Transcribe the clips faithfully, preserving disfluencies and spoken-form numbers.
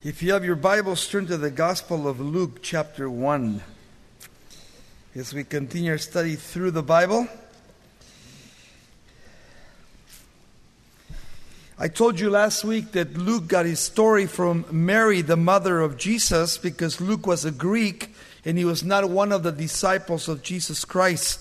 If you have your Bibles, turn to the Gospel of Luke, chapter one. As we continue our study through the Bible, I told you last week that Luke got his story from Mary, the mother of Jesus, because Luke was a Greek and he was not one of the disciples of Jesus Christ.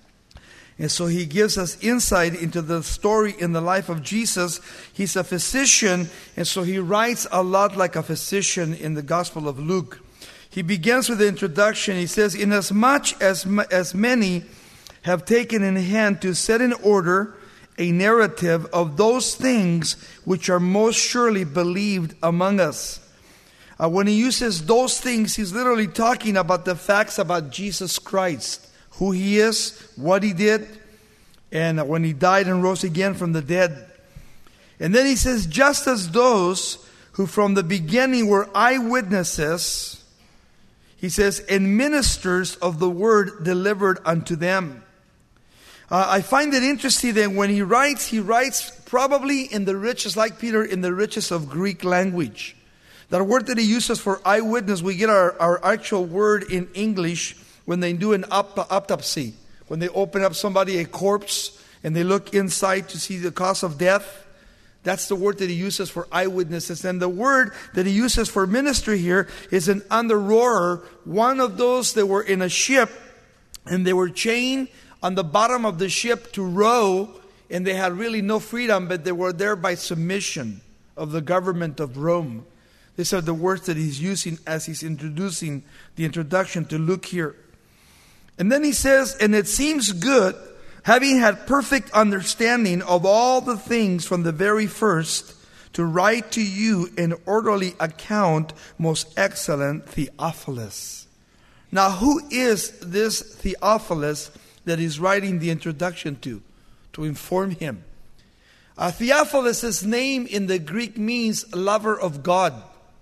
And so he gives us insight into the story in the life of Jesus. He's a physician, and so he writes a lot like a physician in the Gospel of Luke. He begins with the introduction. He says, "Inasmuch as, as many have taken in hand to set in order a narrative of those things which are most surely believed among us." Uh, when he uses those things, he's literally talking about the facts about Jesus Christ. Who he is, what he did, and when he died and rose again from the dead. And then he says, just as those who from the beginning were eyewitnesses, he says, and ministers of the word delivered unto them. Uh, I find it interesting that when he writes, he writes probably in the richest, like Peter, in the richest of Greek language. That word that he uses for eyewitness, we get our, our actual word in English when they do an autopsy, when they open up somebody, a corpse, and they look inside to see the cause of death. That's the word that he uses for eyewitnesses. And the word that he uses for ministry here is an under-rower, one of those that were in a ship, and they were chained on the bottom of the ship to row, and they had really no freedom, but they were there by submission of the government of Rome. These are the words that he's using as he's introducing the introduction to Luke here. And then he says, and it seems good, having had perfect understanding of all the things from the very first, to write to you an orderly account, most excellent Theophilus. Now, who is this Theophilus that he's writing the introduction to, to inform him? Uh, Theophilus' name in the Greek means lover of God.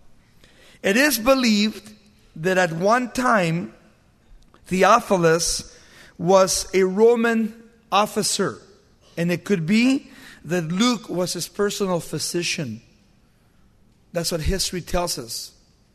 It is believed that at one time, Theophilus was a Roman officer. And it could be that Luke was his personal physician. That's what history tells us.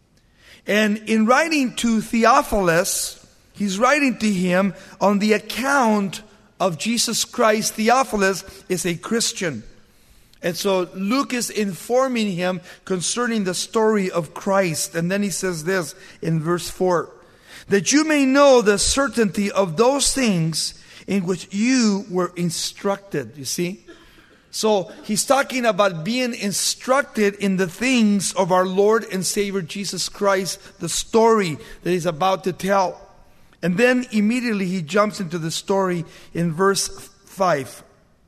And in writing to Theophilus, he's writing to him on the account of Jesus Christ. Theophilus is a Christian. And so Luke is informing him concerning the story of Christ. And then he says this in verse four. That you may know the certainty of those things in which you were instructed. You see? So he's talking about being instructed in the things of our Lord and Savior Jesus Christ, the story that he's about to tell. And then immediately he jumps into the story in verse five.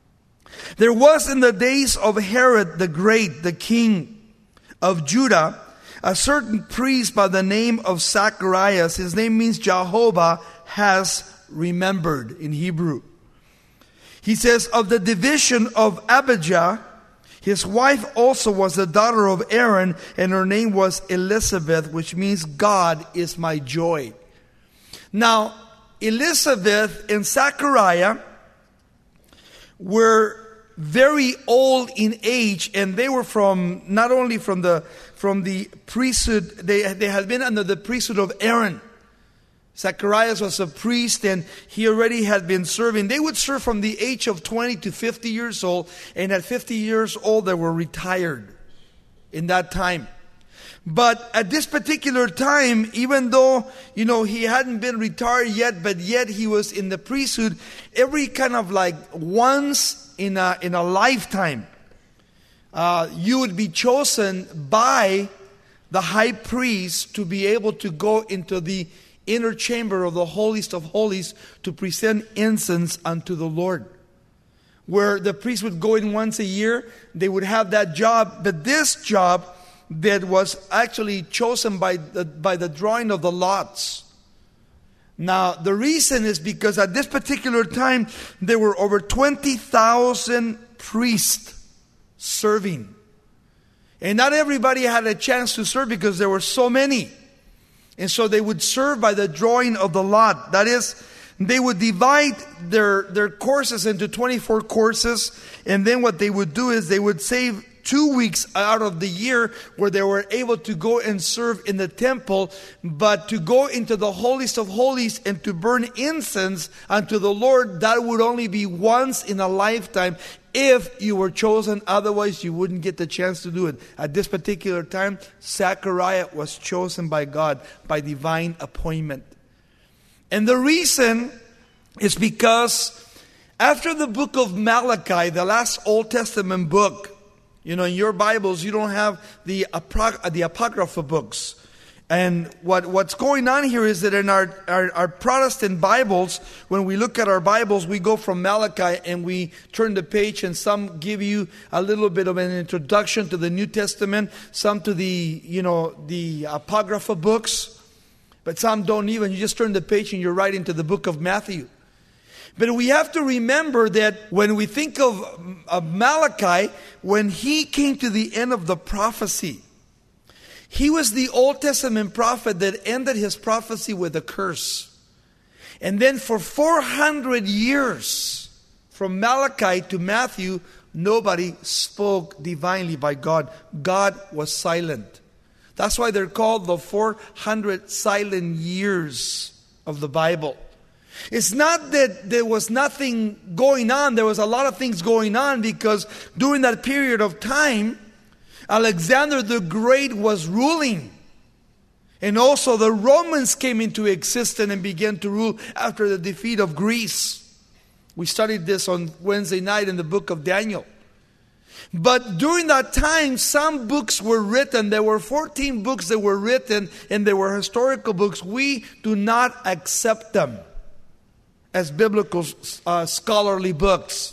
There was in the days of Herod the Great, the king of Judah, a certain priest by the name of Zacharias. His name means Jehovah has remembered in Hebrew. He says, of the division of Abijah, his wife also was the daughter of Aaron, and her name was Elizabeth, which means God is my joy. Now, Elizabeth and Zachariah were very old in age, and they were from not only from the from the priesthood, they they had been under the priesthood of Aaron. Zacharias was a priest, and he already had been serving. They would serve from the age of twenty to fifty years old, and at fifty years old they were retired in that time. But at this particular time, even though, you know, he hadn't been retired yet, but yet he was in the priesthood, every kind of like once in a, in a lifetime, uh, you would be chosen by the high priest to be able to go into the inner chamber of the holiest of holies to present incense unto the Lord. Where the priest would go in once a year, they would have that job, but this job that was actually chosen by the, by the drawing of the lots. Now, the reason is because at this particular time, there were over twenty thousand priests serving. And not everybody had a chance to serve because there were so many. And so they would serve by the drawing of the lot. That is, they would divide their, their courses into twenty-four courses. And then what they would do is they would save two weeks out of the year where they were able to go and serve in the temple, but to go into the holiest of holies and to burn incense unto the Lord, that would only be once in a lifetime if you were chosen. Otherwise, you wouldn't get the chance to do it. At this particular time, Zechariah was chosen by God by divine appointment. And the reason is because after the book of Malachi, the last Old Testament book, you know, in your Bibles, you don't have the, apro- the Apocrypha books. And what, what's going on here is that in our, our, our Protestant Bibles, when we look at our Bibles, we go from Malachi and we turn the page, and some give you a little bit of an introduction to the New Testament, some to the, you know, the Apocrypha books, but some don't even. You just turn the page and you're right into the book of Matthew. But we have to remember that when we think of, of Malachi, when he came to the end of the prophecy, he was the Old Testament prophet that ended his prophecy with a curse. And then for four hundred years, from Malachi to Matthew, nobody spoke divinely by God. God was silent. That's why they're called the four hundred silent years of the Bible. It's not that there was nothing going on. There was a lot of things going on, because during that period of time, Alexander the Great was ruling. And also the Romans came into existence and began to rule after the defeat of Greece. We studied this on Wednesday night in the book of Daniel. But during that time, some books were written. There were fourteen books that were written, and they were historical books. We do not accept them as biblical uh, scholarly books.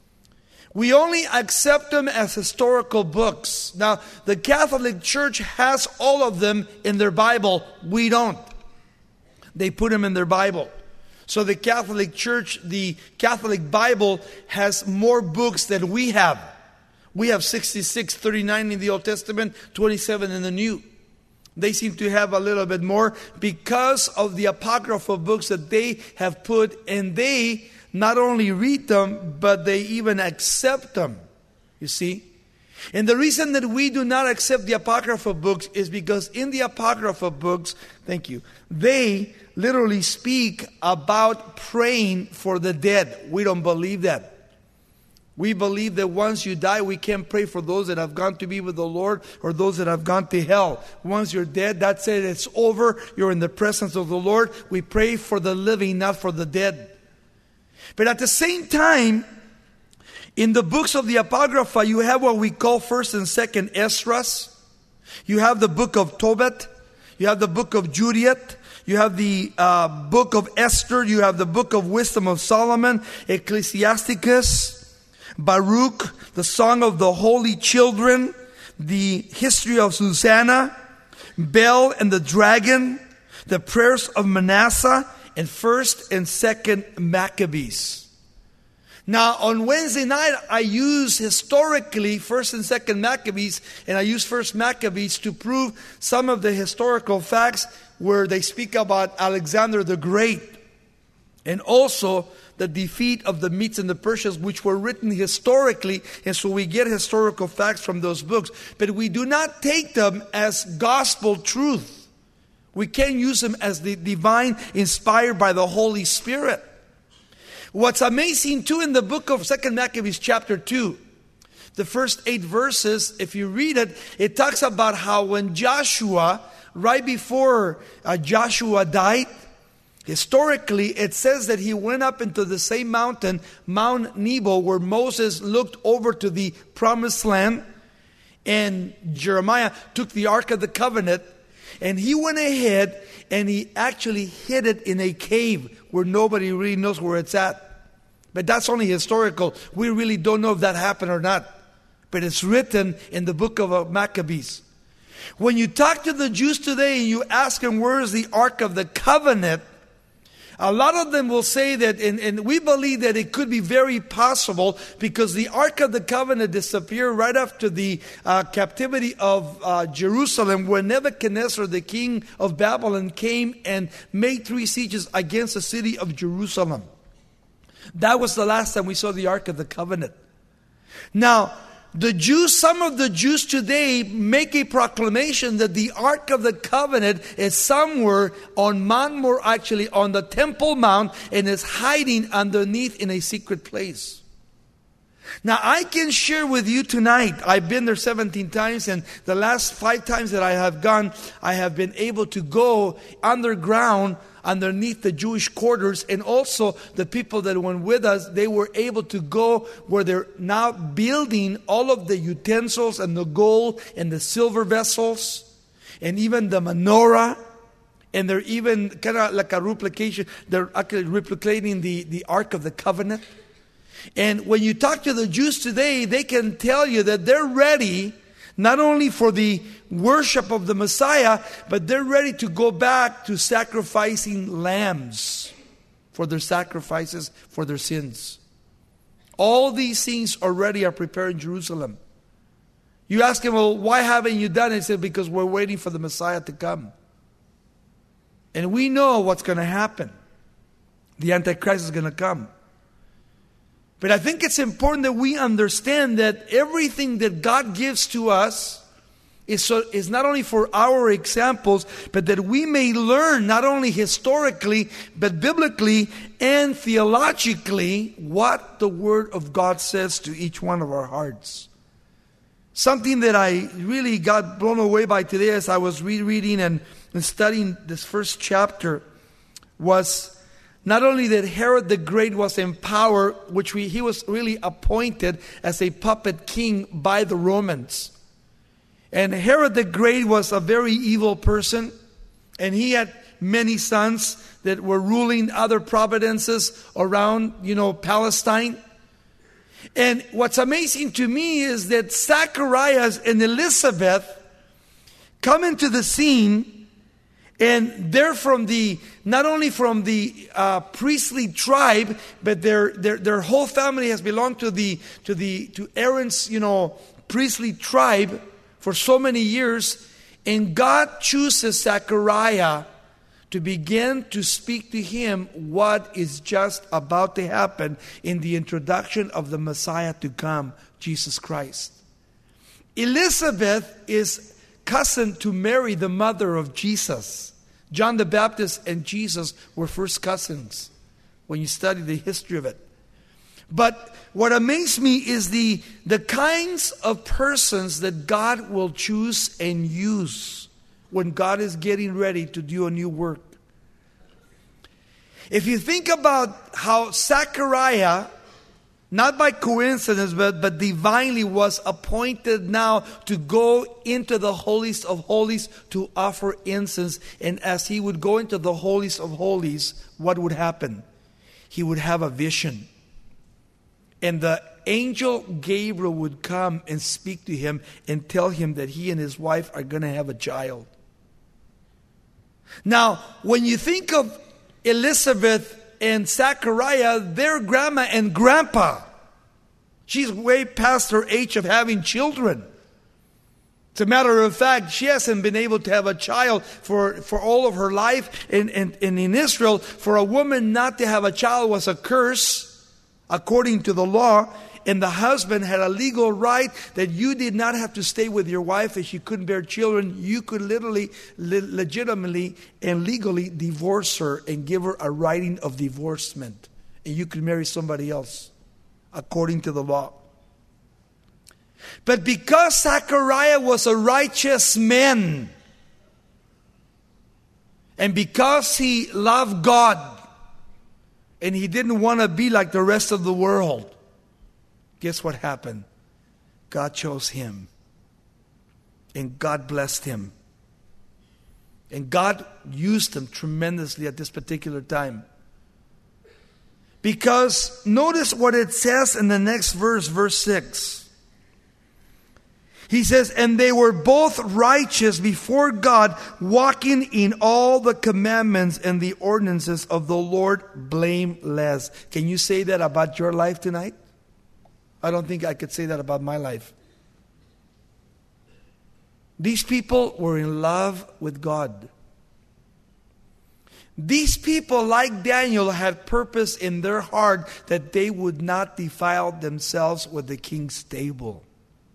We only accept them as historical books. Now, the Catholic Church has all of them in their Bible. We don't. They put them in their Bible. So the Catholic Church, the Catholic Bible, has more books than we have. We have sixty-six, thirty-nine in the Old Testament, twenty-seven in the New. They seem to have a little bit more because of the apocryphal books that they have put, and they not only read them, but they even accept them. You see? And the reason that we do not accept the apocryphal books is because in the apocryphal books, thank you, they literally speak about praying for the dead. We don't believe that. We believe that once you die, we can't pray for those that have gone to be with the Lord or those that have gone to hell. Once you're dead, that's it. It's over. You're in the presence of the Lord. We pray for the living, not for the dead. But at the same time, in the books of the Apocrypha, you have what we call first and second Esdras. You have the book of Tobit. You have the book of Judith. You have the uh, book of Esther. You have the book of Wisdom of Solomon, Ecclesiasticus, Baruch, the Song of the Holy Children, the history of Susanna, Bel and the Dragon, the prayers of Manasseh, and first and second Maccabees. Now, on Wednesday night, I use historically first and second Maccabees, and I use first Maccabees to prove some of the historical facts where they speak about Alexander the Great, and also the defeat of the Medes and the Persians, which were written historically, and so we get historical facts from those books. But we do not take them as gospel truth. We can't use them as the divine, inspired by the Holy Spirit. What's amazing too in the book of Second Maccabees chapter two, the first eight verses, if you read it, it talks about how when Joshua, right before uh, Joshua died, historically, it says that he went up into the same mountain, Mount Nebo, where Moses looked over to the promised land. And Jeremiah took the Ark of the Covenant, and he went ahead and he actually hid it in a cave where nobody really knows where it's at. But that's only historical. We really don't know if that happened or not. But it's written in the book of Maccabees. When you talk to the Jews today and you ask them, where is the Ark of the Covenant? A lot of them will say that, and, and we believe that it could be very possible because the Ark of the Covenant disappeared right after the uh, captivity of uh, Jerusalem, when Nebuchadnezzar, the king of Babylon, came and made three sieges against the city of Jerusalem. That was the last time we saw the Ark of the Covenant. Now, the Jews, some of the Jews today make a proclamation that the Ark of the Covenant is somewhere on Mount Moriah, actually on the Temple Mount, and is hiding underneath in a secret place. Now, I can share with you tonight, I've been there seventeen times, and the last five times that I have gone, I have been able to go underground underneath the Jewish quarters, and also the people that went with us, they were able to go where they're now building all of the utensils and the gold and the silver vessels and even the menorah, and they're even kind of like a replication, they're actually replicating the, the Ark of the Covenant. And when you talk to the Jews today, they can tell you that they're ready not only for the worship of the Messiah, but they're ready to go back to sacrificing lambs for their sacrifices, for their sins. All these things already are prepared in Jerusalem. You ask him, well, why haven't you done it? He said, because we're waiting for the Messiah to come. And we know what's going to happen. The Antichrist is going to come. But I think it's important that we understand that everything that God gives to us is, so, is not only for our examples, but that we may learn not only historically, but biblically and theologically what the Word of God says to each one of our hearts. Something that I really got blown away by today as I was rereading and, and studying this first chapter was not only that Herod the Great was in power, which we, he was really appointed as a puppet king by the Romans. And Herod the Great was a very evil person. And he had many sons that were ruling other provinces around, you know, Palestine. And what's amazing to me is that Zacharias and Elizabeth come into the scene. And they're from the, not only from the uh, priestly tribe, but their, their their whole family has belonged to the to the to Aaron's, you know, priestly tribe for so many years. And God chooses Zechariah to begin to speak to him what is just about to happen in the introduction of the Messiah to come, Jesus Christ. Elizabeth is cousin to Mary, the mother of Jesus. John the Baptist and Jesus were first cousins when you study the history of it. But what amazed me is the, the kinds of persons that God will choose and use when God is getting ready to do a new work. If you think about how Zechariah, not by coincidence, but, but divinely was appointed now to go into the holiest of holies to offer incense. And as he would go into the holiest of holies, what would happen? He would have a vision. And the angel Gabriel would come and speak to him and tell him that he and his wife are going to have a child. Now, when you think of Elizabeth and Zechariah, their grandma and grandpa, she's way past her age of having children. As a matter of fact, she hasn't been able to have a child for, for all of her life. And, and, and in Israel, for a woman not to have a child was a curse, according to the law. And the husband had a legal right that you did not have to stay with your wife if she couldn't bear children. You could literally, le- legitimately and legally divorce her and give her a writing of divorcement. And you could marry somebody else, according to the law. But because Zechariah was a righteous man, and because he loved God, and he didn't want to be like the rest of the world, guess what happened? God chose him. And God blessed him. And God used him tremendously at this particular time. Because notice what it says in the next verse, verse six. He says, and they were both righteous before God, walking in all the commandments and the ordinances of the Lord blameless. Can you say that about your life tonight? I don't think I could say that about my life. These people were in love with God. These people, like Daniel, had purpose in their heart that they would not defile themselves with the king's table.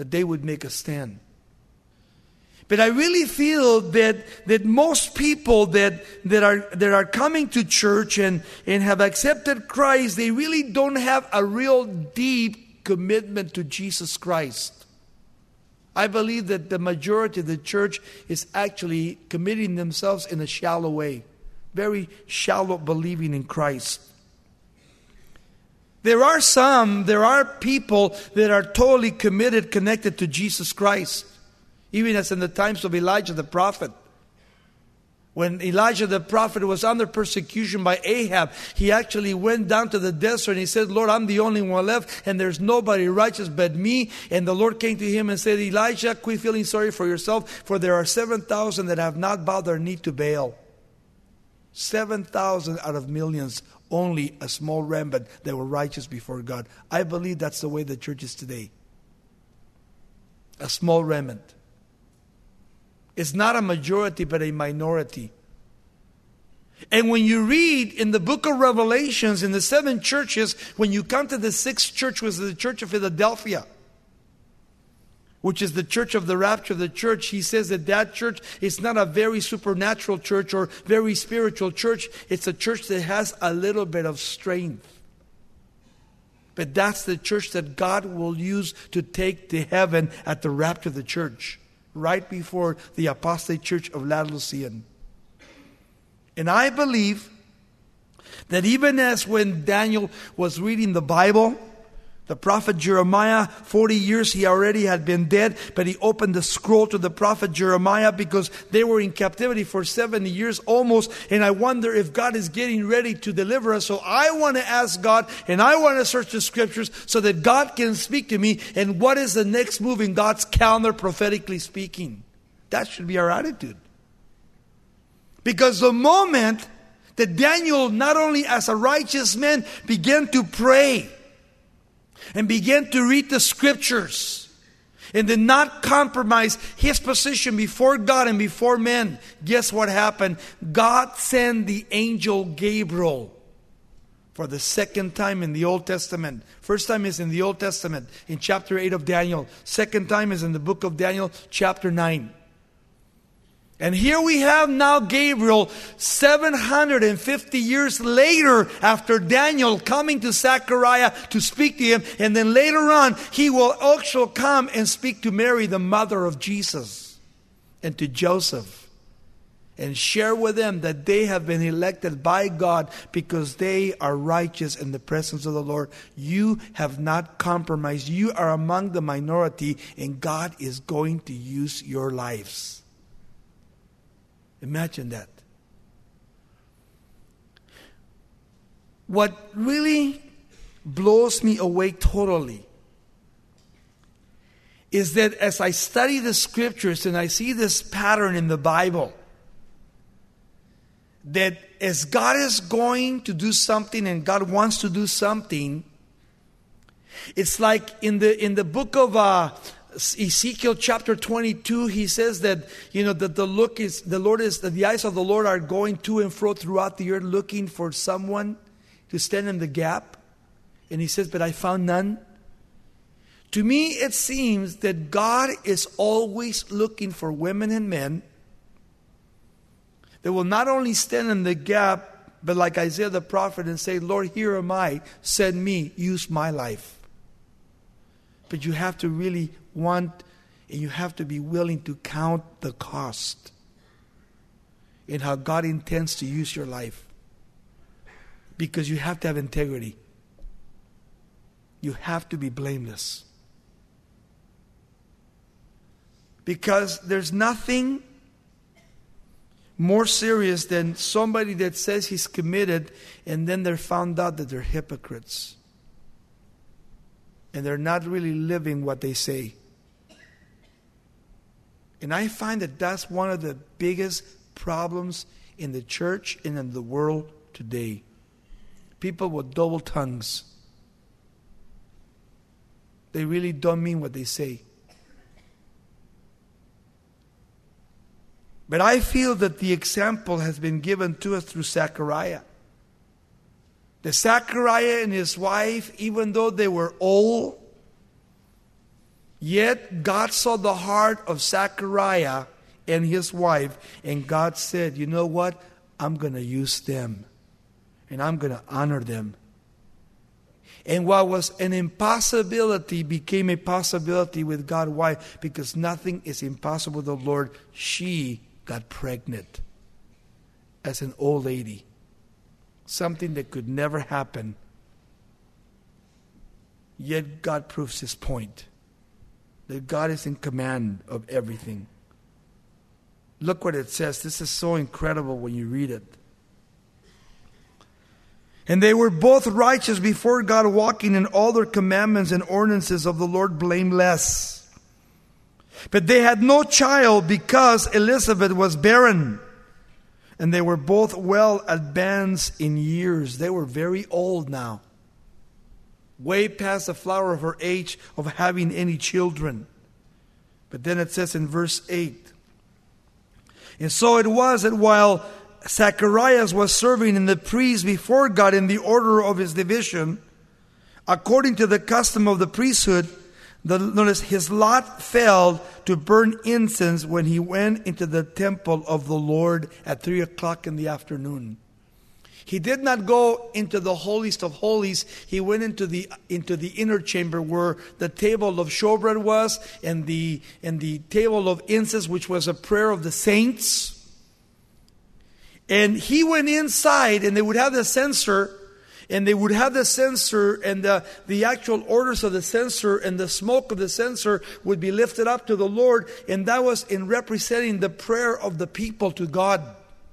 that they would make a stand. But I really feel that that most people that that are that are coming to church and, and have accepted Christ, they really don't have a real deep commitment to Jesus Christ. I believe that the majority of the church is actually committing themselves in a shallow way. Very shallow believing in Christ. There are some, there are people that are totally committed, connected to Jesus Christ. Even as in the times of Elijah the prophet. When Elijah the prophet was under persecution by Ahab, he actually went down to the desert and he said, Lord, I'm the only one left and there's nobody righteous but me. And the Lord came to him and said, Elijah, quit feeling sorry for yourself, for there are seven thousand that have not bowed their knee to Baal. seven thousand out of millions, only a small remnant that were righteous before God. I believe that's the way the church is today. A small remnant. It's not a majority, but a minority. And when you read in the book of Revelations, in the seven churches, when you come to the sixth church, was the church of Philadelphia, which is the church of the rapture of the church, he says that that church is not a very supernatural church or very spiritual church. It's a church that has a little bit of strength. But that's the church that God will use to take to heaven at the rapture of the church, right before the apostate church of Laodicea. And I believe that even as when Daniel was reading the Bible, the prophet Jeremiah, forty years he already had been dead, but he opened the scroll to the prophet Jeremiah because they were in captivity for seventy years almost. And I wonder if God is getting ready to deliver us. So I want to ask God and I want to search the scriptures so that God can speak to me. And what is the next move in God's calendar, prophetically speaking? That should be our attitude. Because the moment that Daniel, not only as a righteous man, began to pray and began to read the scriptures and did not compromise his position before God and before men, guess what happened? God sent the angel Gabriel for the second time in the Old Testament. First time is in the Old Testament in chapter eight of Daniel. Second time is in the book of Daniel chapter nine. And here we have now Gabriel seven hundred fifty years later after Daniel coming to Zechariah to speak to him. And then later on he will also come and speak to Mary, the mother of Jesus, and to Joseph. And share with them that they have been elected by God because they are righteous in the presence of the Lord. You have not compromised. You are among the minority and God is going to use your lives. Imagine that. What really blows me away totally is that as I study the scriptures and I see this pattern in the Bible, that as God is going to do something and God wants to do something, it's like in the in the book of uh, Ezekiel chapter twenty-two, he says that, you know, that the look is, the Lord is, that the eyes of the Lord are going to and fro throughout the earth looking for someone to stand in the gap. And he says, but I found none. To me, it seems that God is always looking for women and men that will not only stand in the gap, but like Isaiah the prophet and say, Lord, here am I, send me, use my life. But you have to really want, and you have to be willing to count the cost in how God intends to use your life. Because you have to have integrity. You have to be blameless. Because there's nothing more serious than somebody that says he's committed and then they're found out that they're hypocrites. And they're not really living what they say. And I find that that's one of the biggest problems in the church and in the world today. People with double tongues. They really don't mean what they say. But I feel that the example has been given to us through Zechariah. The Zechariah and his wife, even though they were old, Yet God saw the heart of Zechariah and his wife, and God said, you know what? I'm going to use them, and I'm going to honor them. And what was an impossibility became a possibility with God. Why? Because nothing is impossible with the Lord. She got pregnant as an old lady. Something that could never happen. Yet God proves his point. That God is in command of everything. Look what it says. This is so incredible when you read it. And they were both righteous before God, walking in all their commandments and ordinances of the Lord blameless. But they had no child because Elizabeth was barren. And they were both well advanced in years. They were very old now. Way past the flower of her age of having any children. But then it says in verse eight. And so it was that while Zacharias was serving in the priest before God in the order of his division, according to the custom of the priesthood, the, notice his lot fell to burn incense when he went into the temple of the Lord at three o'clock in the afternoon. He did not go into the holiest of holies. He went into the into the inner chamber where the table of showbread was, and the and the table of incense, which was a prayer of the saints. And he went inside, and they would have the censer, and they would have the censer, and the, the actual orders of the censer and the smoke of the censer would be lifted up to the Lord, and that was in representing the prayer of the people to God.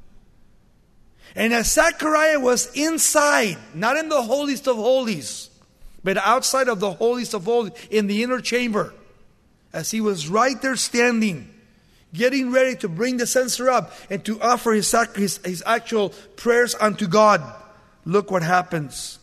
And as Zechariah was inside, not in the holiest of holies, but outside of the holiest of holies, in the inner chamber, as he was right there standing, getting ready to bring the censer up and to offer his, his, his actual prayers unto God. Look what happens.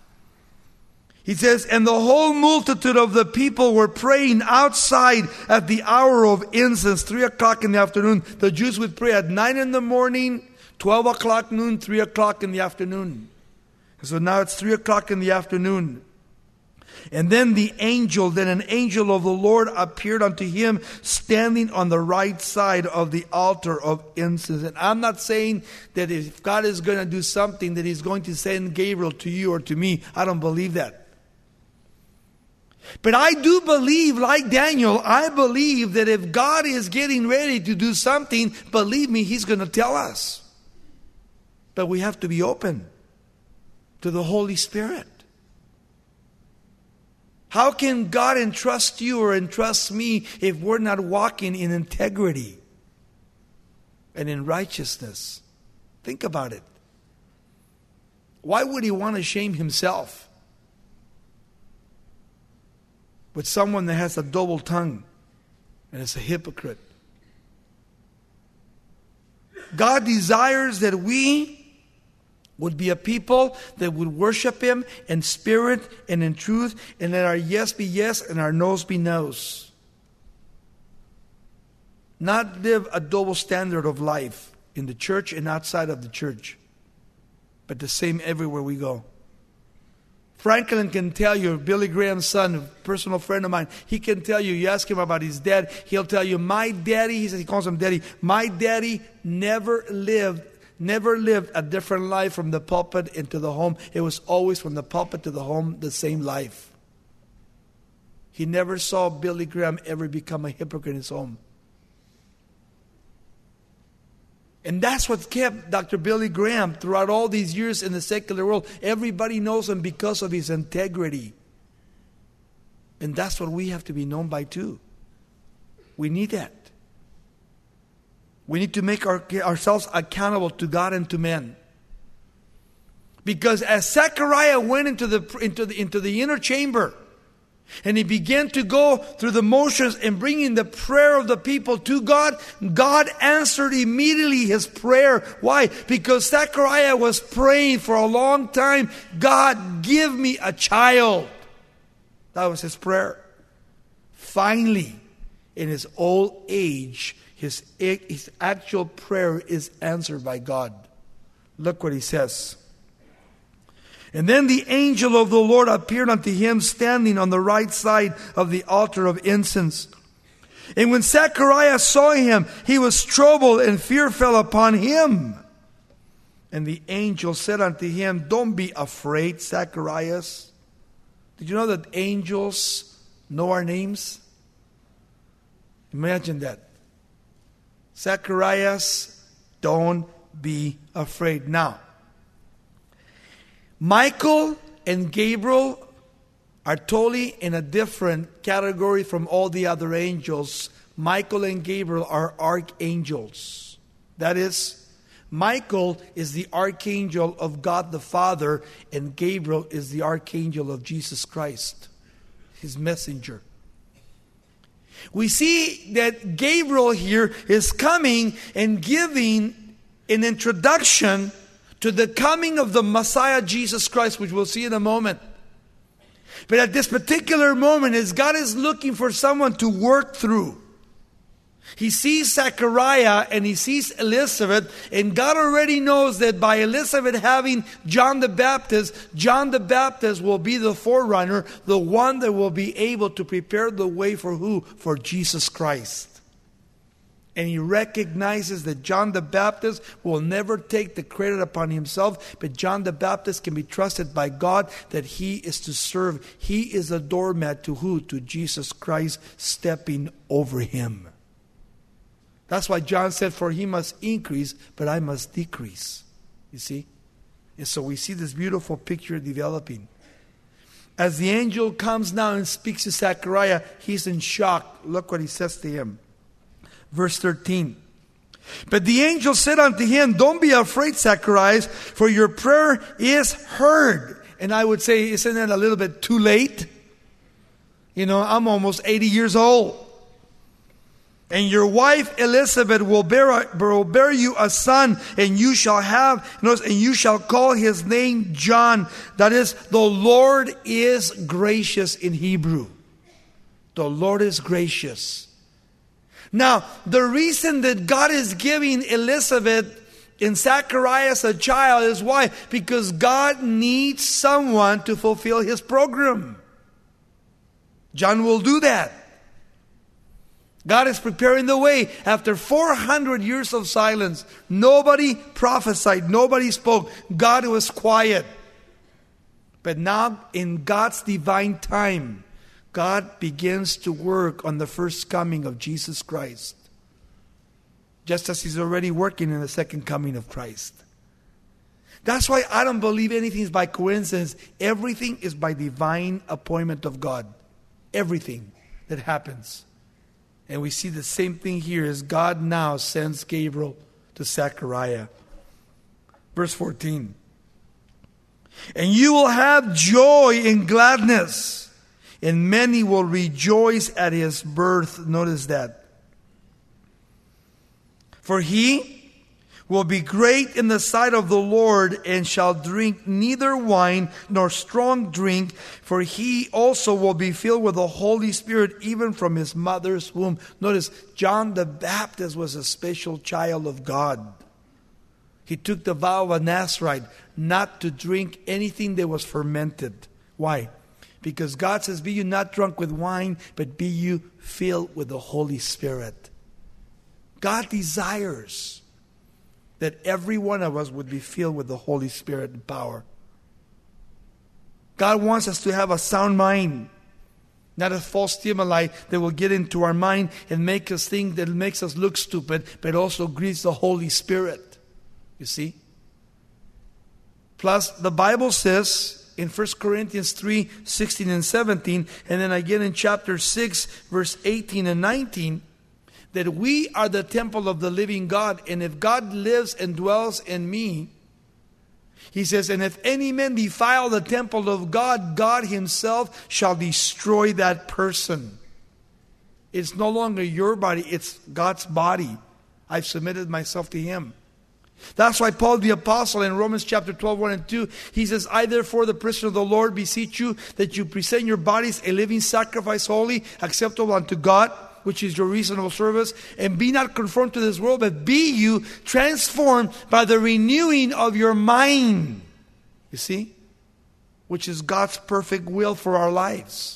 He says, and the whole multitude of the people were praying outside at the hour of incense, three o'clock in the afternoon. The Jews would pray at nine in the morning, twelve o'clock noon, three o'clock in the afternoon. So now it's three o'clock in the afternoon. And then the angel, then an angel of the Lord appeared unto him, standing on the right side of the altar of incense. And I'm not saying that if God is going to do something, that he's going to send Gabriel to you or to me. I don't believe that. But I do believe, like Daniel, I believe that if God is getting ready to do something, believe me, he's going to tell us. But we have to be open to the Holy Spirit. How can God entrust you or entrust me if we're not walking in integrity and in righteousness? Think about it. Why would he want to shame himself with someone that has a double tongue and is a hypocrite? God desires that we would be a people that would worship him in spirit and in truth, and let our yes be yes and our no's be no's. Not live a double standard of life in the church and outside of the church, but the same everywhere we go. Franklin can tell you, Billy Graham's son, a personal friend of mine, he can tell you, you ask him about his dad, he'll tell you, my daddy, he says, he calls him daddy, my daddy never lived Never lived a different life from the pulpit into the home. It was always from the pulpit to the home, the same life. He never saw Billy Graham ever become a hypocrite in his home. And that's what kept Doctor Billy Graham throughout all these years in the secular world. Everybody knows him because of his integrity. And that's what we have to be known by too. We need that. We need to make our, ourselves accountable to God and to men. Because as Zechariah went into the, into the, into the inner chamber, and he began to go through the motions and bringing the prayer of the people to God, God answered immediately his prayer. Why? Because Zechariah was praying for a long time, God, give me a child. That was his prayer. Finally, in his old age, His, his actual prayer is answered by God. Look what he says. And then the angel of the Lord appeared unto him standing on the right side of the altar of incense. And when Zacharias saw him, he was troubled, and fear fell upon him. And the angel said unto him, don't be afraid, Zacharias. Did you know that angels know our names? Imagine that. Zacharias, don't be afraid. Now, Michael and Gabriel are totally in a different category from all the other angels. Michael and Gabriel are archangels. That is, Michael is the archangel of God the Father, and Gabriel is the archangel of Jesus Christ, his messenger. We see that Gabriel here is coming and giving an introduction to the coming of the Messiah Jesus Christ, which we'll see in a moment. But at this particular moment, as God is looking for someone to work through, He sees Zechariah and he sees Elizabeth, and God already knows that by Elizabeth having John the Baptist, John the Baptist will be the forerunner, the one that will be able to prepare the way for who? For Jesus Christ. And he recognizes that John the Baptist will never take the credit upon himself, but John the Baptist can be trusted by God that he is to serve. He is a doormat to who? To Jesus Christ stepping over him. That's why John said, for he must increase, but I must decrease. You see? And so we see this beautiful picture developing. As the angel comes now and speaks to Zechariah, he's in shock. Look what he says to him. Verse thirteen. But the angel said unto him, don't be afraid, Zacharias, for your prayer is heard. And I would say, isn't it a little bit too late? You know, I'm almost eighty years old. And your wife Elizabeth will bear, will bear you a son, and you shall have, and you shall call his name John. That is, the Lord is gracious in Hebrew. The Lord is gracious. Now, the reason that God is giving Elizabeth and Zacharias a child is why? Because God needs someone to fulfill his program. John will do that. God is preparing the way. After four hundred years of silence, nobody prophesied, nobody spoke. God was quiet. But now, in God's divine time, God begins to work on the first coming of Jesus Christ, just as he's already working in the second coming of Christ. That's why I don't believe anything is by coincidence. Everything is by divine appointment of God. Everything that happens. And we see the same thing here as God now sends Gabriel to Zechariah. Verse fourteen. And you will have joy and gladness, and many will rejoice at his birth. Notice that. For he will be great in the sight of the Lord, and shall drink neither wine nor strong drink, for he also will be filled with the Holy Spirit even from his mother's womb. Notice, John the Baptist was a special child of God. He took the vow of a Nazarite not to drink anything that was fermented. Why? Because God says, be you not drunk with wine, but be you filled with the Holy Spirit. God desires that every one of us would be filled with the Holy Spirit and power. God wants us to have a sound mind, not a false stimuli that will get into our mind and make us think that it makes us look stupid, but also grieves the Holy Spirit. You see? Plus, the Bible says in First Corinthians three, sixteen and seventeen, and then again in chapter six, verse eighteen and nineteen, that we are the temple of the living God. And if God lives and dwells in me, he says, and if any man defile the temple of God, God himself shall destroy that person. It's no longer your body, it's God's body. I've submitted myself to him. That's why Paul the Apostle in Romans chapter twelve, one and two, he says, I therefore, the prisoner of the Lord, beseech you that you present your bodies a living sacrifice, holy, acceptable unto God, which is your reasonable service, and be not conformed to this world, but be you transformed by the renewing of your mind. You see? which is God's perfect will for our lives.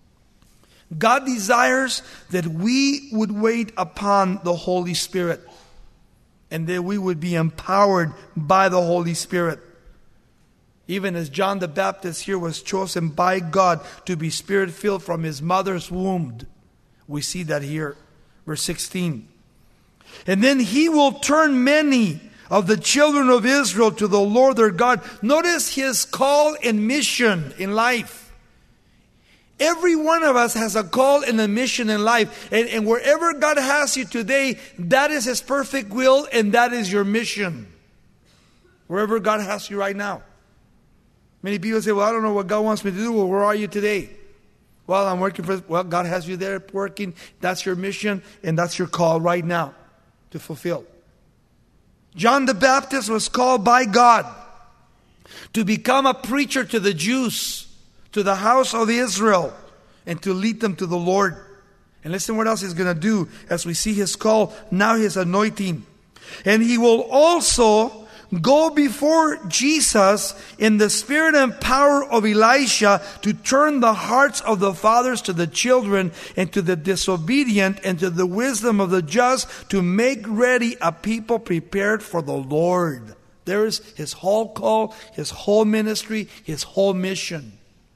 God desires that we would wait upon the Holy Spirit and that we would be empowered by the Holy Spirit. Even as John the Baptist here was chosen by God to be Spirit-filled from his mother's womb. We see that here. Verse sixteen. And then he will turn many of the children of Israel to the Lord their God. Notice his call and mission in life. Every one of us has a call and a mission in life. And, and wherever God has you today, that is his perfect will and that is your mission. Wherever God has you right now. Many people say, well, I don't know what God wants me to do. Well, where are you today? Well, I'm working for, well, God has you there working. That's your mission and that's your call right now to fulfill. John the Baptist was called by God to become a preacher to the Jews, to the house of Israel, and to lead them to the Lord. And listen what else he's going to do as we see his call, now his anointing. And he will also go before Jesus in the spirit and power of Elijah to turn the hearts of the fathers to the children and to the disobedient and to the wisdom of the just, to make ready a people prepared for the Lord. There is his whole call, his whole ministry, his whole mission.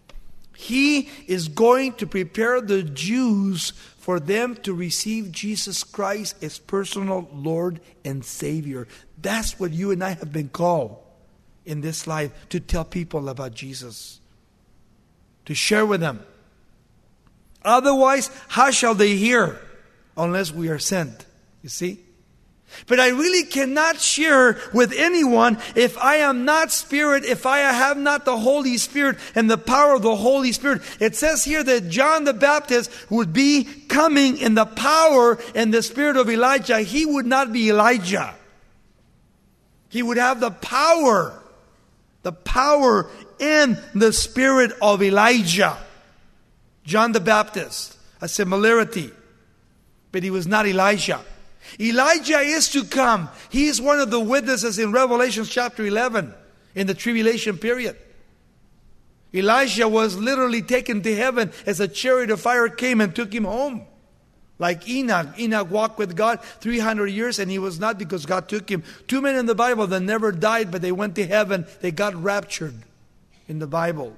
He is going to prepare the Jews for them to receive Jesus Christ as personal Lord and Savior. That's what you and I have been called in this life, to tell people about Jesus, to share with them. Otherwise, how shall they hear unless we are sent? You see? But I really cannot share with anyone if I am not Spirit, if I have not the Holy Spirit and the power of the Holy Spirit. It says here that John the Baptist would be coming in the power and the spirit of Elijah. He would not be Elijah. He would have the power, the power and the spirit of Elijah. John the Baptist, a similarity, but he was not Elijah. Elijah is to come. He is one of the witnesses in Revelation chapter eleven in the tribulation period. Elijah was literally taken to heaven as a chariot of fire came and took him home. Like Enoch. Enoch walked with God three hundred years and he was not, because God took him. Two men in the Bible that never died, but they went to heaven. They got raptured in the Bible.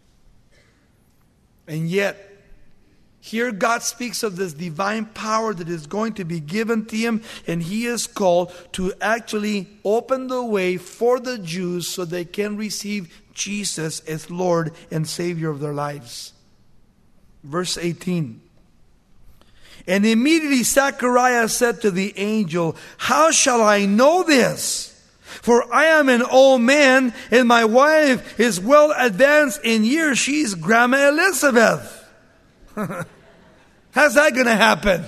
And yet, here God speaks of this divine power that is going to be given to him, and he is called to actually open the way for the Jews so they can receive Jesus as Lord and Savior of their lives. Verse eighteen. And immediately Zechariah said to the angel, how shall I know this? For I am an old man, and my wife is well advanced in years. She's Grandma Elizabeth. How's that going to happen?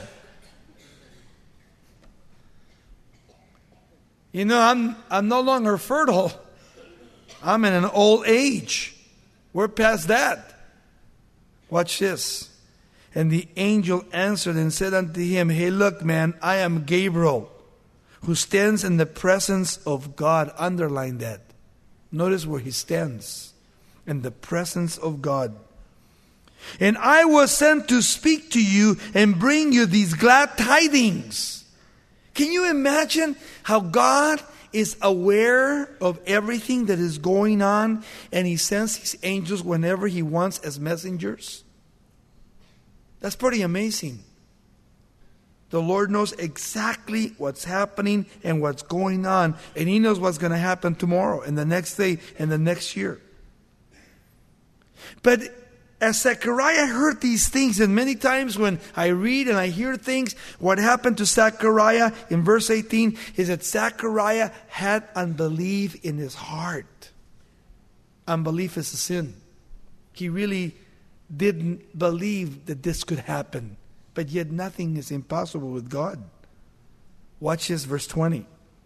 You know, I'm I'm no longer fertile. I'm in an old age. We're past that. Watch this. And the angel answered and said unto him, hey, look, man, I am Gabriel, who stands in the presence of God. Underline that. Notice where he stands. In the presence of God. And I was sent to speak to you and bring you these glad tidings. Can you imagine how God is aware of everything that is going on, and he sends his angels whenever he wants as messengers? That's pretty amazing. The Lord knows exactly what's happening and what's going on, and he knows what's going to happen tomorrow and the next day and the next year. But as Zechariah heard these things, and many times when I read and I hear things, what happened to Zechariah in verse eighteen is that Zechariah had unbelief in his heart. Unbelief is a sin. He really didn't believe that this could happen. But yet nothing is impossible with God. Watch this, verse twenty.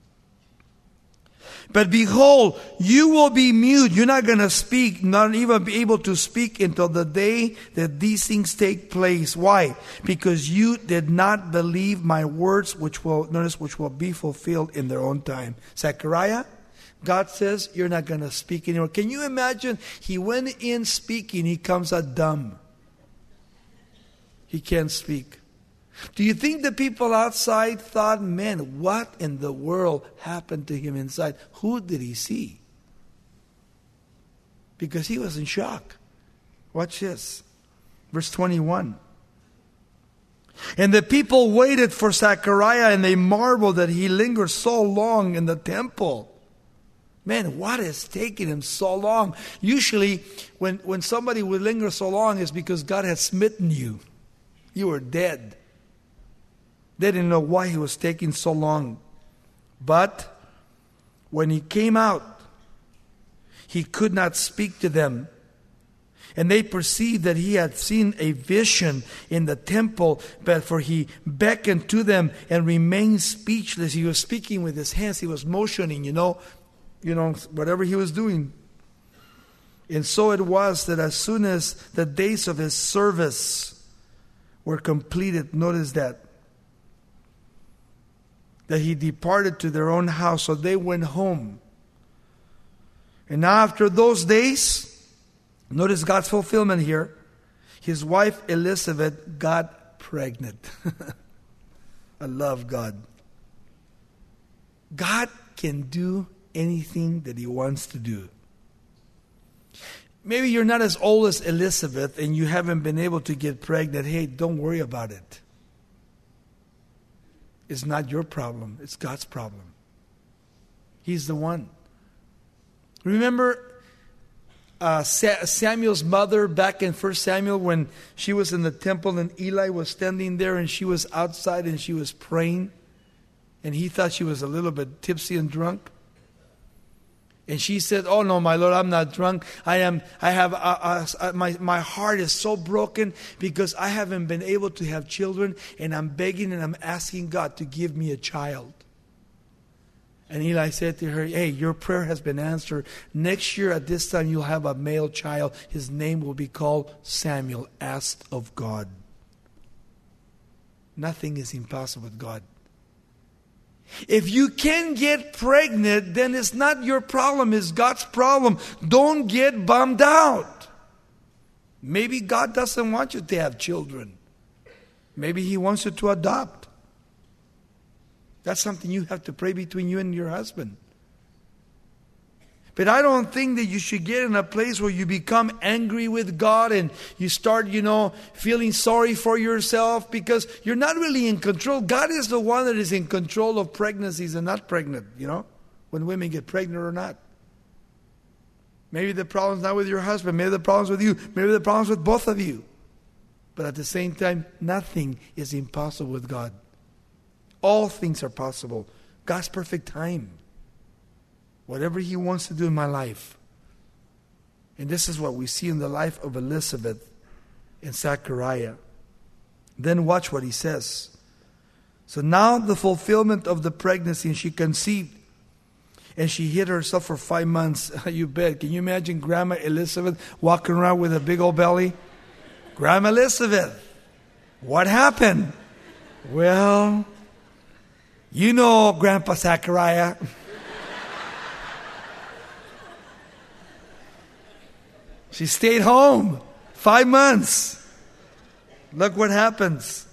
But behold, you will be mute. You're not going to speak, not even be able to speak until the day that these things take place. Why? Because you did not believe my words, which will, notice, which will be fulfilled in their own time. Zechariah, God says, you're not going to speak anymore. Can you imagine? He went in speaking, he comes out dumb. He can't speak. Do you think the people outside thought, man, what in the world happened to him inside? Who did he see? Because he was in shock. Watch this. Verse twenty-one. And the people waited for Zechariah, and they marveled that he lingered so long in the temple. Man, what is taking him so long? Usually, when, when somebody would linger so long, it's because God had smitten you. You were dead. They didn't know why he was taking so long. But when he came out, he could not speak to them. And they perceived that he had seen a vision in the temple, but for he beckoned to them and remained speechless. He was speaking with his hands. He was motioning, you know, you know, whatever he was doing. And so it was that as soon as the days of his service were completed, notice that, that he departed to their own house. So they went home. And now after those days, notice God's fulfillment here. His wife Elizabeth got pregnant. I love God. God can do anything that he wants to do. Maybe you're not as old as Elizabeth and you haven't been able to get pregnant. Hey, don't worry about it. It's not your problem. It's God's problem. He's the one. Remember Uh, Samuel's mother back in First Samuel when she was in the temple and Eli was standing there and she was outside and she was praying and he thought she was a little bit tipsy and drunk. And she said, "Oh no, my Lord, I'm not drunk. I am. I have. Uh, uh, my my heart is so broken because I haven't been able to have children, and I'm begging and I'm asking God to give me a child." And Eli said to her, "Hey, your prayer has been answered. Next year at this time you'll have a male child. His name will be called Samuel, asked of God." Nothing is impossible with God. If you can get pregnant, then it's not your problem, it's God's problem. Don't get bummed out. Maybe God doesn't want you to have children. Maybe He wants you to adopt. That's something you have to pray between you and your husband. But I don't think that you should get in a place where you become angry with God and you start, you know, feeling sorry for yourself because you're not really in control. God is the one that is in control of pregnancies and not pregnant, you know, when women get pregnant or not. Maybe the problem's not with your husband. Maybe the problem's with you. Maybe the problem's with both of you. But at the same time, nothing is impossible with God. All things are possible. God's perfect time. Whatever He wants to do in my life. And this is what we see in the life of Elizabeth and Zechariah. Then watch what he says. So now the fulfillment of the pregnancy, and she conceived. And she hid herself for five months. You bet. Can you imagine Grandma Elizabeth walking around with a big old belly? Grandma Elizabeth, what happened? Well, you know Grandpa Zechariah. She stayed home five months. Look what happens.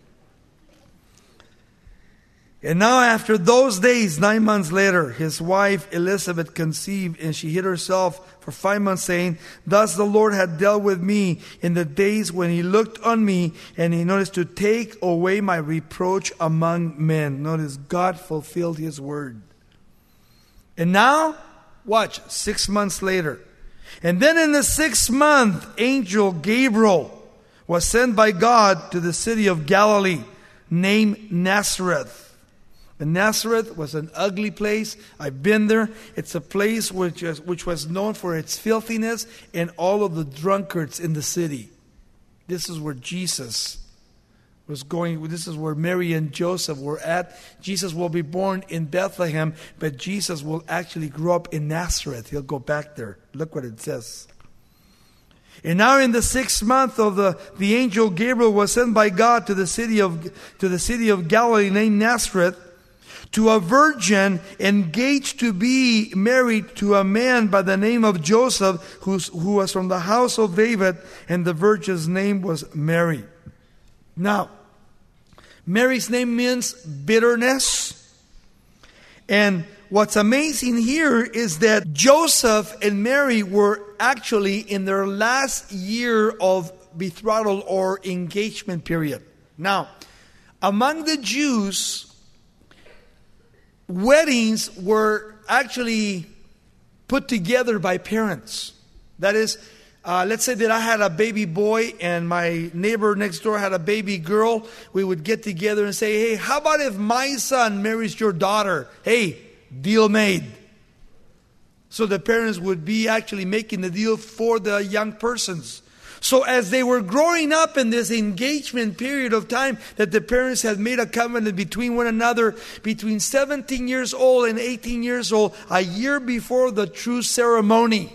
And now after those days, nine months later, his wife Elizabeth conceived, and she hid herself for five months, saying, "Thus the Lord had dealt with me in the days when He looked on me, and He noticed to take away my reproach among men." Notice, God fulfilled His word. And now, watch, six months later. And then in the sixth month, angel Gabriel was sent by God to the city of Galilee named Nazareth. And Nazareth was an ugly place. I've been there. It's a place which was, which was known for its filthiness and all of the drunkards in the city. This is where Jesus was going. This is where Mary and Joseph were at. Jesus will be born in Bethlehem, but Jesus will actually grow up in Nazareth. He'll go back there. Look what it says. And now in the sixth month of the, the angel Gabriel was sent by God to the city of to the city of Galilee named Nazareth, to a virgin engaged to be married to a man by the name of Joseph, who's, who was from the house of David, and the virgin's name was Mary. Now, Mary's name means bitterness. And what's amazing here is that Joseph and Mary were actually in their last year of betrothal or engagement period. Now, among the Jews, weddings were actually put together by parents. That is, uh, let's say that I had a baby boy and my neighbor next door had a baby girl. We would get together and say, hey, how about if my son marries your daughter? Hey, deal made. So the parents would be actually making the deal for the young persons. So as they were growing up in this engagement period of time that the parents had made a covenant between one another, between seventeen years old and eighteen years old, a year before the true ceremony,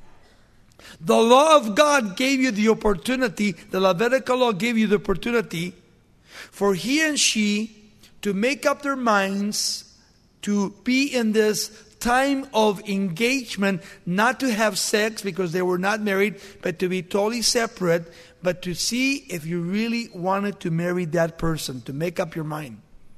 the law of God gave you the opportunity, the Levitical law gave you the opportunity for he and she to make up their minds to be in this time of engagement, not to have sex because they were not married, but to be totally separate, but to see if you really wanted to marry that person, to make up your mind.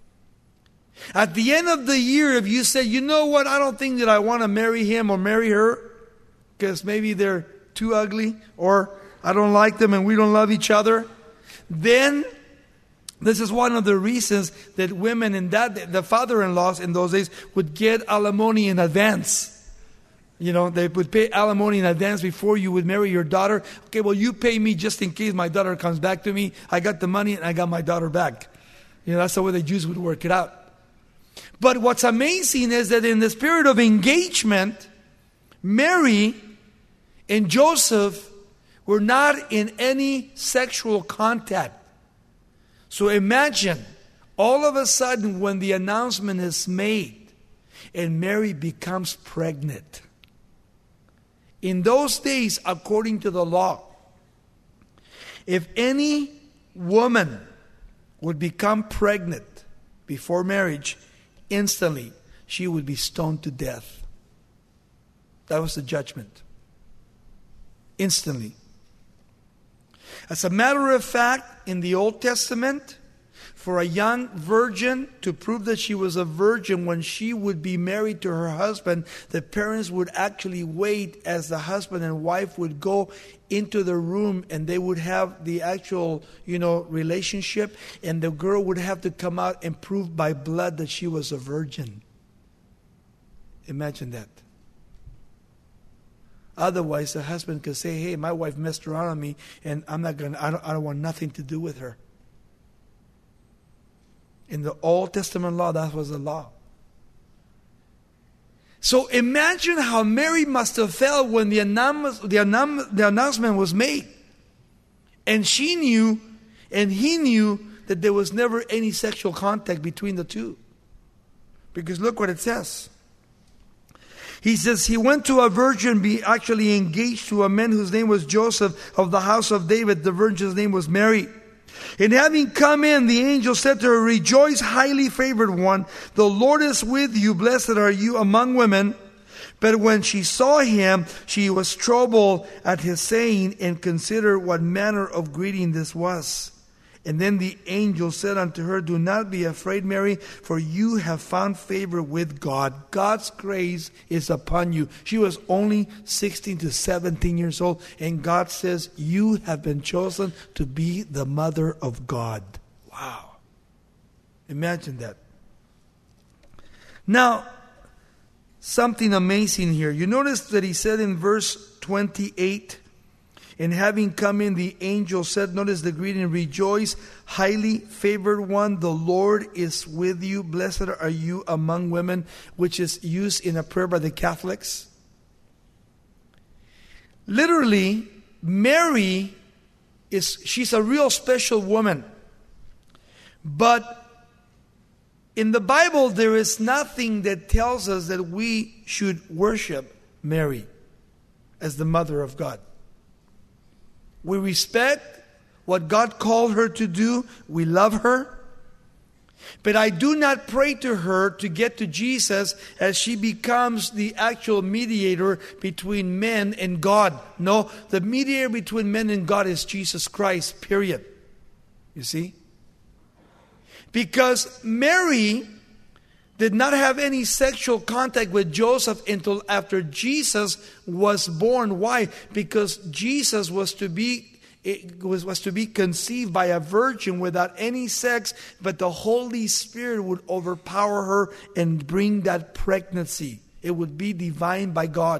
At the end of the year, if you say, you know what, I don't think that I want to marry him or marry her, because maybe they're too ugly, or I don't like them and we don't love each other, then this is one of the reasons that women in that, the father-in-laws in those days would get alimony in advance. You know, they would pay alimony in advance before you would marry your daughter. Okay, well, you pay me just in case my daughter comes back to me. I got the money and I got my daughter back. You know, that's the way the Jews would work it out. But what's amazing is that in the spirit of engagement, Mary and Joseph were not in any sexual contact. So imagine, all of a sudden when the announcement is made and Mary becomes pregnant. In those days, according to the law, if any woman would become pregnant before marriage, instantly she would be stoned to death. That was the judgment. Instantly. As a matter of fact, in the Old Testament, for a young virgin to prove that she was a virgin when she would be married to her husband, the parents would actually wait as the husband and wife would go into the room and they would have the actual, you know, relationship, and the girl would have to come out and prove by blood that she was a virgin. Imagine that. Otherwise, the husband could say, hey, my wife messed around on me and I'm not going to, I don't, I don't want nothing to do with her. In the Old Testament law, that was the law. So imagine how Mary must have felt when the, announce, the, announce, the announcement was made. And she knew, and he knew, that there was never any sexual contact between the two. Because look what it says. He says he went to a virgin, be actually engaged to a man whose name was Joseph of the house of David. The virgin's name was Mary. And having come in, the angel said to her, rejoice, highly favored one. The Lord is with you. Blessed are you among women. But when she saw him, she was troubled at his saying and considered what manner of greeting this was. And then the angel said unto her, do not be afraid, Mary, for you have found favor with God. God's grace is upon you. She was only sixteen to seventeen years old, and God says, you have been chosen to be the mother of God. Wow. Imagine that. Now, something amazing here. You notice that he said in verse twenty-eight, and having come in, the angel said, notice the greeting, rejoice, highly favored one, the Lord is with you. Blessed are you among women, which is used in a prayer by the Catholics. Literally, Mary is, she's a real special woman. But in the Bible, there is nothing that tells us that we should worship Mary as the mother of God. We respect what God called her to do. We love her. But I do not pray to her to get to Jesus as she becomes the actual mediator between men and God. No, the mediator between men and God is Jesus Christ, period. You see? Because Mary did not have any sexual contact with Joseph until after Jesus was born. Why? Because Jesus was to be It was, was to be conceived by a virgin without any sex, but the Holy Spirit would overpower her and bring that pregnancy. It would be divine by God.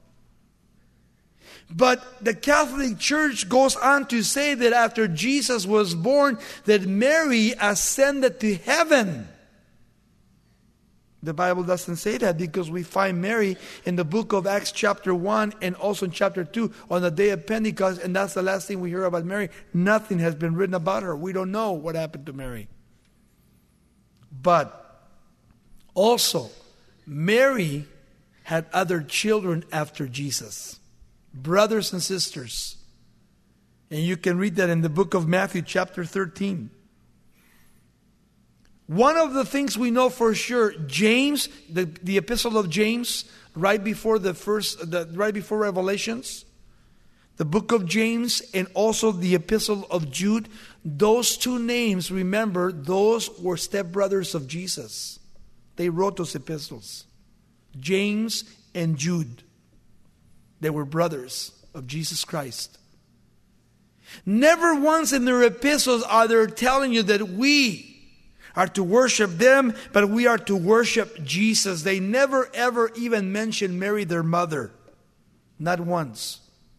But the Catholic Church goes on to say that after Jesus was born, that Mary ascended to heaven. The Bible doesn't say that, because we find Mary in the book of Acts chapter one and also in chapter two on the day of Pentecost, and that's the last thing we hear about Mary. Nothing has been written about her. We don't know what happened to Mary. But also, Mary had other children after Jesus, brothers and sisters. And you can read that in the book of Matthew chapter thirteen. One of the things we know for sure, James, the, the epistle of James, right before the first, the, right before Revelations, the book of James, and also the epistle of Jude, those two names, remember, those were stepbrothers of Jesus. They wrote those epistles. James and Jude. They were brothers of Jesus Christ. Never once in their epistles are they telling you that we are to worship them, but we are to worship Jesus. They never ever even mention Mary, their mother. Not once.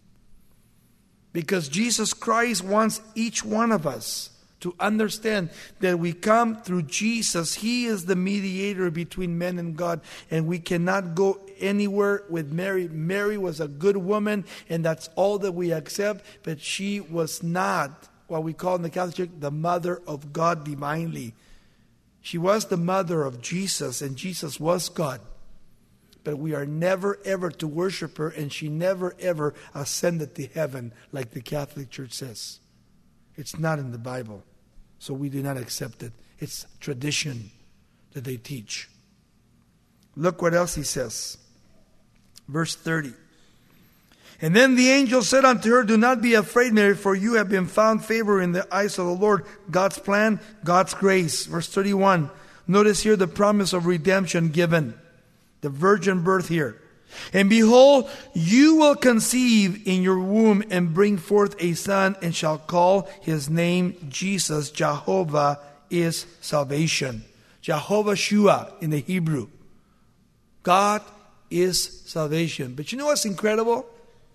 Because Jesus Christ wants each one of us to understand that we come through Jesus. He is the mediator between men and God, and we cannot go anywhere with Mary. Mary was a good woman, and that's all that we accept, but she was not what we call in the Catholic Church the mother of God divinely. She was the mother of Jesus, and Jesus was God. But we are never ever to worship her, and she never ever ascended to heaven like the Catholic Church says. It's not in the Bible, so we do not accept it. It's tradition that they teach. Look what else he says. Verse thirty. And then the angel said unto her, do not be afraid, Mary, for you have been found favor in the eyes of the Lord. God's plan, God's grace. Verse thirty-one. Notice here the promise of redemption given. The virgin birth here. And behold, you will conceive in your womb and bring forth a son, and shall call his name Jesus. Jehovah is salvation. Jehovah Shua in the Hebrew. God is salvation. But you know what's incredible?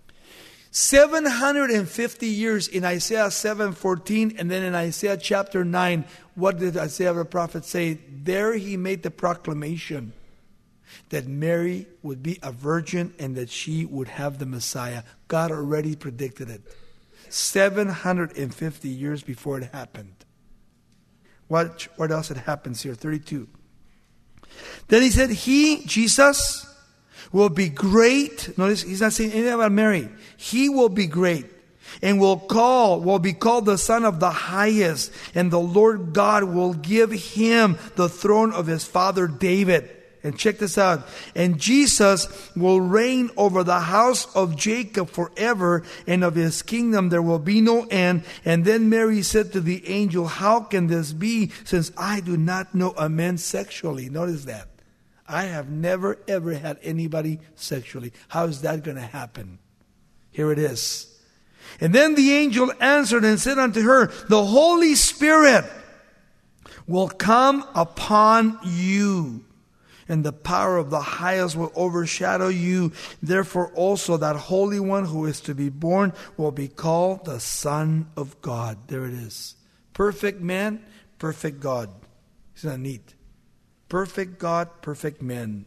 seven hundred fifty years in Isaiah seven fourteen, and then in Isaiah chapter nine, what did Isaiah the prophet say? There he made the proclamation that Mary would be a virgin and that she would have the Messiah. God already predicted it. seven hundred fifty years before it happened. What, what else had happens here? thirty-two. Then he said, he, Jesus, will be great. Notice he's not saying anything about Mary. He will be great and will call, will be called the Son of the Highest. And the Lord God will give him the throne of his father David. And check this out. And Jesus will reign over the house of Jacob forever, and of his kingdom there will be no end. And then Mary said to the angel, how can this be, since I do not know a man sexually? Notice that. I have never ever had anybody sexually. How is that going to happen? Here it is. And then the angel answered and said unto her, the Holy Spirit will come upon you, and the power of the highest will overshadow you. Therefore also that Holy One who is to be born will be called the Son of God. There it is. Perfect man, perfect God. Isn't that neat? Perfect God, perfect man.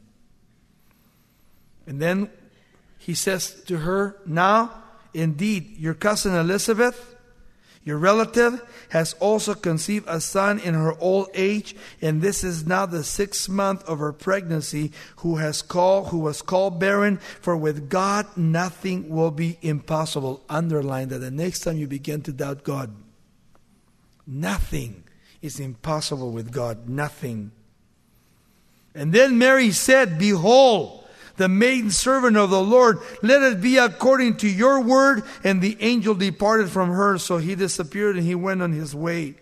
And then he says to her, now indeed your cousin Elizabeth, your relative, has also conceived a son in her old age, and this is now the sixth month of her pregnancy, who has called, who was called barren. For with God nothing will be impossible. Underline that the next time you begin to doubt God, nothing is impossible with God. Nothing. And then Mary said, behold, the maiden servant of the Lord, let it be according to your word. And the angel departed from her. So he disappeared and he went on his way.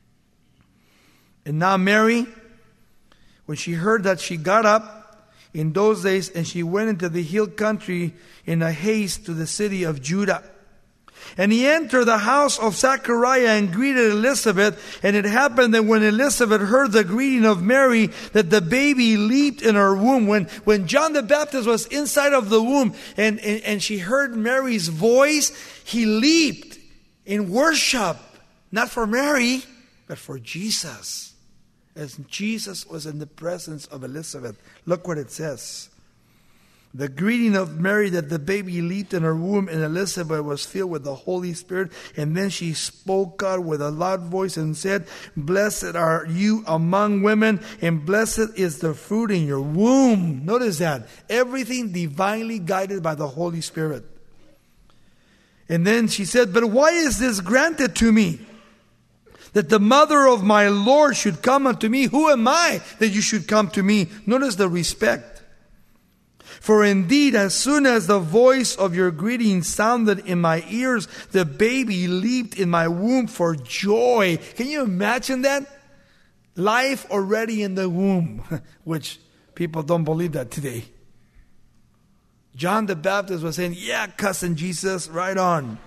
And now Mary, when she heard that, she got up in those days and she went into the hill country in a haste to the city of Judah. And he entered the house of Zachariah and greeted Elizabeth. And it happened that when Elizabeth heard the greeting of Mary, that the baby leaped in her womb. When, when John the Baptist was inside of the womb and, and, and she heard Mary's voice, he leaped in worship. Not for Mary, but for Jesus. As Jesus was in the presence of Elizabeth. Look what it says. The greeting of Mary, that the baby leaped in her womb, and Elizabeth was filled with the Holy Spirit. And then she spoke out with a loud voice and said, blessed are you among women, and blessed is the fruit in your womb. Notice that. Everything divinely guided by the Holy Spirit. And then she said, but why is this granted to me, that the mother of my Lord should come unto me? Who am I that you should come to me? Notice the respect. For indeed, as soon as the voice of your greeting sounded in my ears, the baby leaped in my womb for joy. Can you imagine that? Life already in the womb, which people don't believe that today. John the Baptist was saying, yeah, cousin Jesus, right on.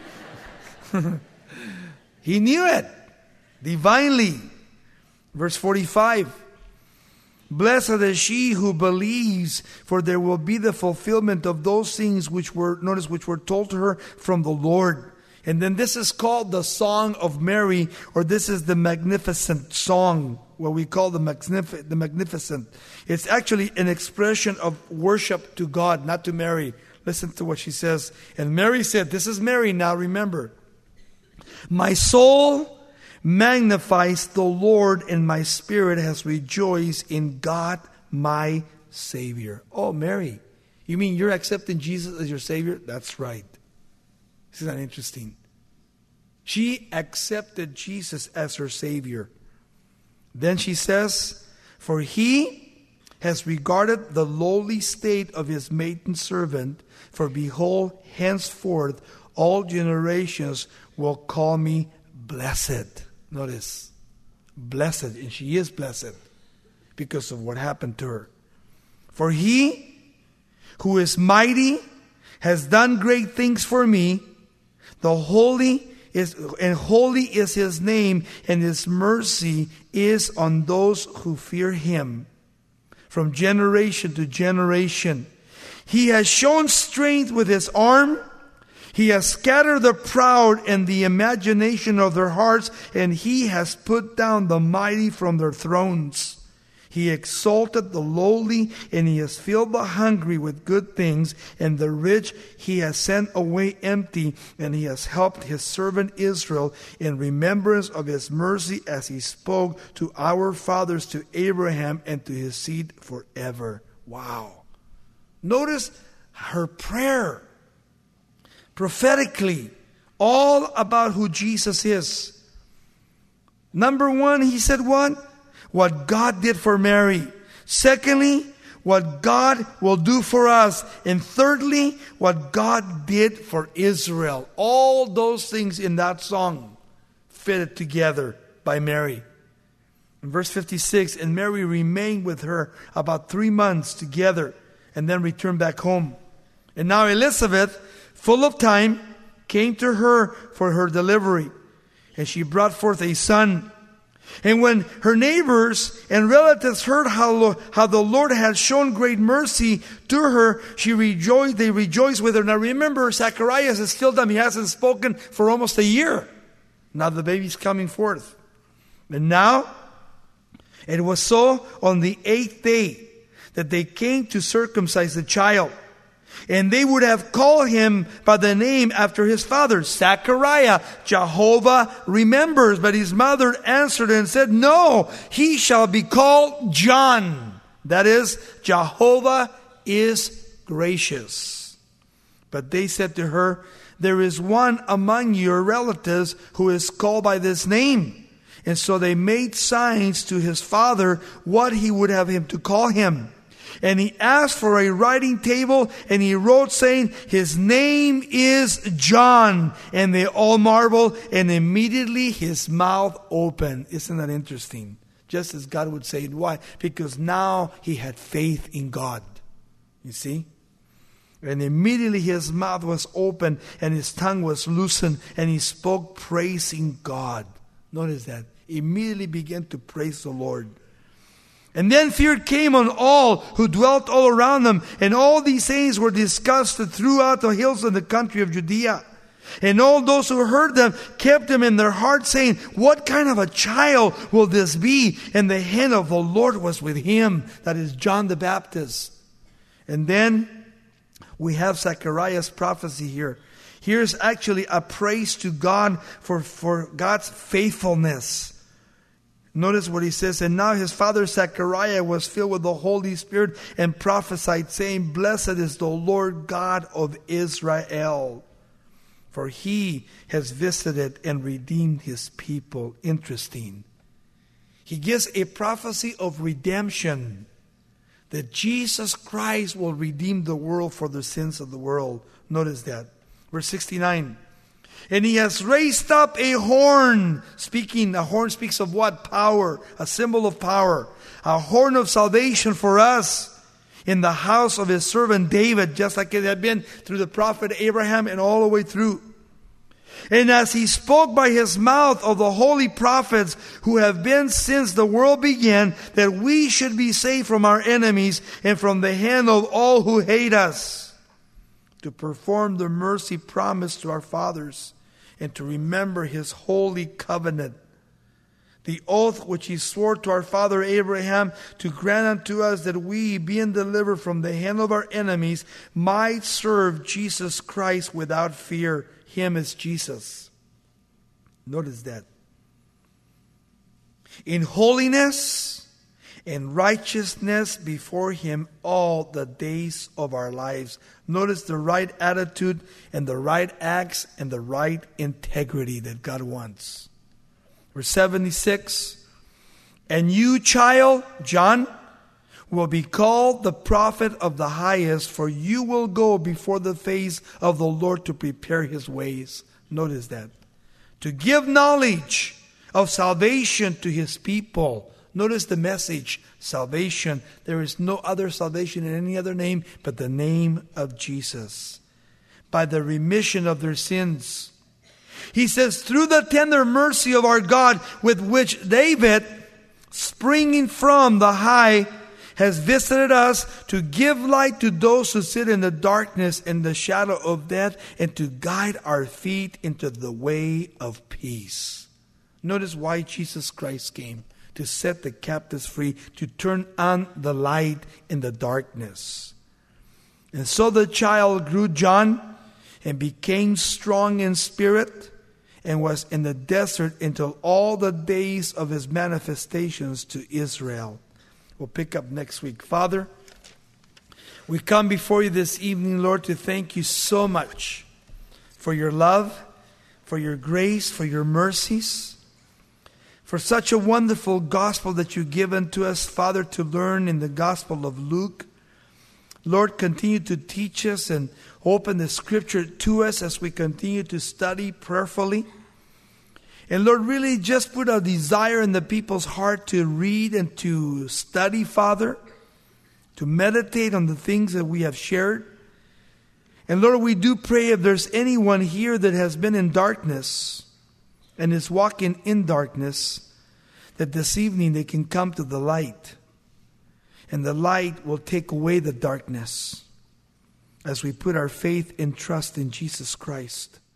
He knew it divinely. Verse forty-five. Blessed is she who believes, for there will be the fulfillment of those things which were, notice, which were told to her from the Lord. And then this is called the Song of Mary, or this is the Magnificent Song, what we call the, magnific- the Magnificent. It's actually an expression of worship to God, not to Mary. Listen to what she says. And Mary said, this is Mary now, remember. My soul magnifies the Lord, and my spirit has rejoiced in God my Savior. Oh, Mary, you mean you're accepting Jesus as your Savior? That's right. Isn't that interesting? She accepted Jesus as her Savior. Then she says, for he has regarded the lowly state of his maiden servant, for behold, henceforth all generations will call me blessed. Notice, blessed, and she is blessed because of what happened to her. For he who is mighty has done great things for me. The holy is, and holy is his name, and his mercy is on those who fear him from generation to generation. He has shown strength with his arm. He has scattered the proud in the imagination of their hearts, and he has put down the mighty from their thrones. He exalted the lowly, and he has filled the hungry with good things, and the rich he has sent away empty, and he has helped his servant Israel in remembrance of his mercy, as he spoke to our fathers, to Abraham, and to his seed forever. Wow. Notice her prayer. Prophetically, all about who Jesus is. Number one, he said what? What God did for Mary. Secondly, what God will do for us. And thirdly, what God did for Israel. All those things in that song fitted together by Mary. In verse fifty-six, and Mary remained with her about three months together and then returned back home. And now Elizabeth, full of time, came to her for her delivery. And she brought forth a son. And when her neighbors and relatives heard how, how the Lord had shown great mercy to her, she rejoiced. They rejoiced with her. Now remember, Zacharias is still dumb. He hasn't spoken for almost a year. Now the baby's coming forth. And now, it was so on the eighth day that they came to circumcise the child. And they would have called him by the name after his father, Zachariah. Jehovah remembers. But his mother answered and said, no, he shall be called John. That is, Jehovah is gracious. But they said to her, there is one among your relatives who is called by this name. And so they made signs to his father what he would have him to call him. And he asked for a writing table, and he wrote, saying, his name is John. And they all marveled, and immediately his mouth opened. Isn't that interesting? Just as God would say. Why? Because now he had faith in God. You see? And immediately his mouth was open, and his tongue was loosened, and he spoke praising God. Notice that. Immediately began to praise the Lord. And then fear came on all who dwelt all around them. And all these things were discussed throughout the hills of the country of Judea. And all those who heard them kept them in their hearts, saying, what kind of a child will this be? And the hand of the Lord was with him. That is John the Baptist. And then we have Zechariah's prophecy here. Here's actually a praise to God for, for God's faithfulness. Notice what he says. And now his father Zechariah was filled with the Holy Spirit and prophesied, saying, blessed is the Lord God of Israel, for he has visited and redeemed his people. Interesting. He gives a prophecy of redemption, that Jesus Christ will redeem the world for the sins of the world. Notice that. Verse sixty-nine. And he has raised up a horn. Speaking, a horn speaks of what? Power. A symbol of power. A horn of salvation for us in the house of his servant David, just like it had been through the prophet Abraham and all the way through. And as he spoke by his mouth of the holy prophets who have been since the world began, that we should be saved from our enemies and from the hand of all who hate us, to perform the mercy promised to our fathers, and to remember his holy covenant, the oath which he swore to our father Abraham, to grant unto us that we, being delivered from the hand of our enemies, might serve Jesus Christ without fear. Him is Jesus. Notice that. In holiness and righteousness before him all the days of our lives. Notice the right attitude and the right acts and the right integrity that God wants. Verse seventy-six. And you, child, John, will be called the prophet of the highest, for you will go before the face of the Lord to prepare his ways. Notice that. To give knowledge of salvation to his people. Notice the message, salvation. There is no other salvation in any other name but the name of Jesus, by the remission of their sins. He says, through the tender mercy of our God, with which David, springing from the high, has visited us, to give light to those who sit in the darkness and the shadow of death, and to guide our feet into the way of peace. Notice why Jesus Christ came. To set the captives free, to turn on the light in the darkness. And so the child grew, John, and became strong in spirit, and was in the desert until all the days of his manifestations to Israel. We'll pick up next week. Father, we come before you this evening, Lord, to thank you so much for your love, for your grace, for your mercies, for such a wonderful gospel that you've given to us, Father, to learn in the Gospel of Luke. Lord, continue to teach us and open the Scripture to us as we continue to study prayerfully. And Lord, really just put a desire in the people's heart to read and to study, Father, to meditate on the things that we have shared. And Lord, we do pray if there's anyone here that has been in darkness and is walking in darkness, that this evening they can come to the light. And the light will take away the darkness as we put our faith and trust in Jesus Christ.